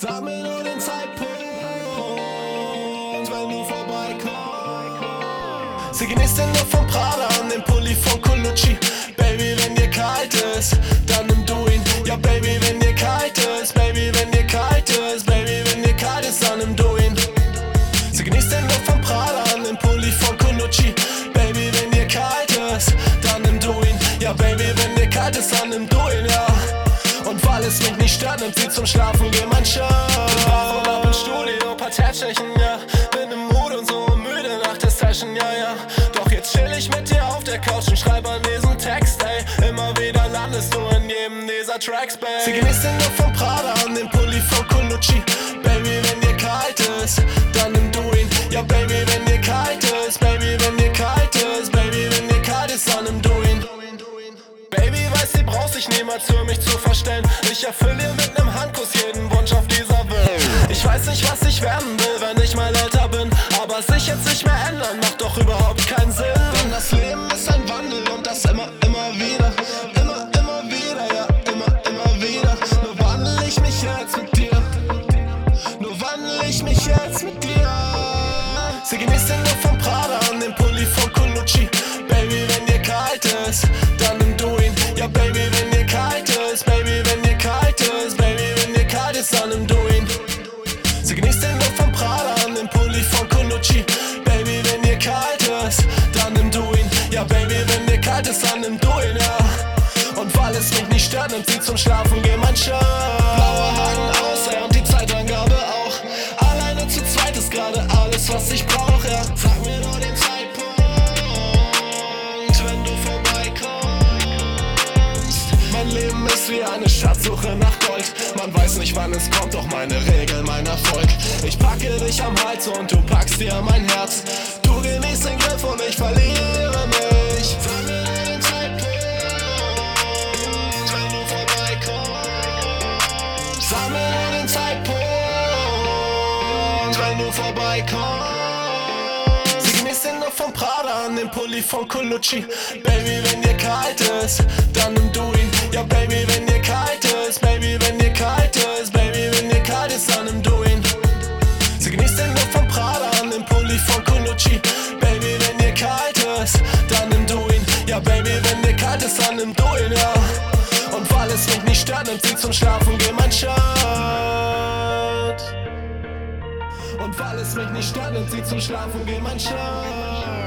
Sag mir nur den Zeitpunkt, wenn du vorbeikommst. Sie genießt den Duft von Prada und den Pulli von Colucci. Baby, wenn dir kalt ist, dann nimm du ihn. Ja, Baby, wenn dir kalt ist, Baby, wenn dir kalt ist, Baby, wenn dir kalt ist, dann nimm du ihn. Sie genießt den Duft von Prada und den Pulli von Colucci. Baby, wenn dir kalt ist, dann nimm du ihn. Ja, Baby, wenn dir kalt ist, dann nimm du ihn, ja. Und weil es mich nicht stört, nimmt sie zum Schlafen Gemeinschaft. Bin wach und ab im Studio, paar Tätschchen, ja. Bin im Mood und so müde nach der Session, ja, ja. Doch jetzt chill ich mit dir auf der Couch und schreib an diesen Text, ey. Immer wieder landest du in jedem dieser Tracks, babe. Sie genießt den Duft von Prada und den Pulli von Colucci. Baby, wenn dir kalt ist, dann nimm du ihn. Ja, Baby, wenn dir kalt ist, Baby, wenn dir kalt ist, Baby, wenn dir kalt ist, dann nimm du ihn. Baby, weiß, sie braucht sich niemals für mich zu verstellen. Ich erfülle ihr mit nem Handkuss jeden Wunsch auf dieser Welt. Ich weiß nicht, was ich werden will, wenn ich mal älter bin. Aber sich jetzt nicht mehr ändern, macht doch überhaupt keinen Sinn. Denn das Leben ist ein Wandel und das immer wieder. Immer wieder, ja, immer wieder. Nur wandel ich mich jetzt mit dir. Nur wandel ich mich jetzt mit dir. Sie genießt den Duft von Prada und den Pulli von Colucci. Baby, wenn dir kalt ist, dann nimm du ihn. Ja, Baby, wenn dir kalt ist, Baby, wenn dir kalt ist, Baby, wenn dir kalt ist, dann nimm du ihn. Sie genießt den Duft von Prada und den Pulli von Colucci. Baby, wenn dir kalt ist, dann nimm du ihn. Ja, Baby, wenn dir kalt ist, dann nimm du ihn, ja. Und weil es mich nicht stört, nimmt sie zum Schlafen Gemeinschaft. Blaue Haken aus, ey, und die Zeitangabe auch. Alleine zu zweit ist gerade alles, was ich brauch, ja. Sag mir nur den Zeitpunkt, wenn du vorbeikommst. Mein Leben ist wie eine Schatzsuche nach Gold. Man weiß nicht, wann es kommt, doch meine Regel, mein Erfolg. Ich packe dich am Hals und du packst dir mein Herz. Du genießt den Griff und ich verliere mich. Sag mir nur den Zeitpunkt, wenn du vorbeikommst. Sag mir nur den Zeitpunkt, wenn du vorbeikommst. Sie genießt den Duft von Prada und den Pulli von Colucci. Baby, wenn dir kalt ist, dann nimm du ihn. Ja, Baby, wenn dir kalt ist, Baby, wenn dir kalt ist, Baby, wenn dir kalt ist, dann nimm du ihn. Sie genießt den Duft von Prada und den Pulli von Colucci. Baby, wenn dir kalt ist, dann nimm du ihn. Ja, Baby, wenn dir kalt ist, dann nimm du ihn, ja. Und weil es mich nicht stört, nimmt sie zum Schlafen Gemeinschaft. Und weil es mich nicht stört, nimmt sie zum Schlafen Gemeinschaft.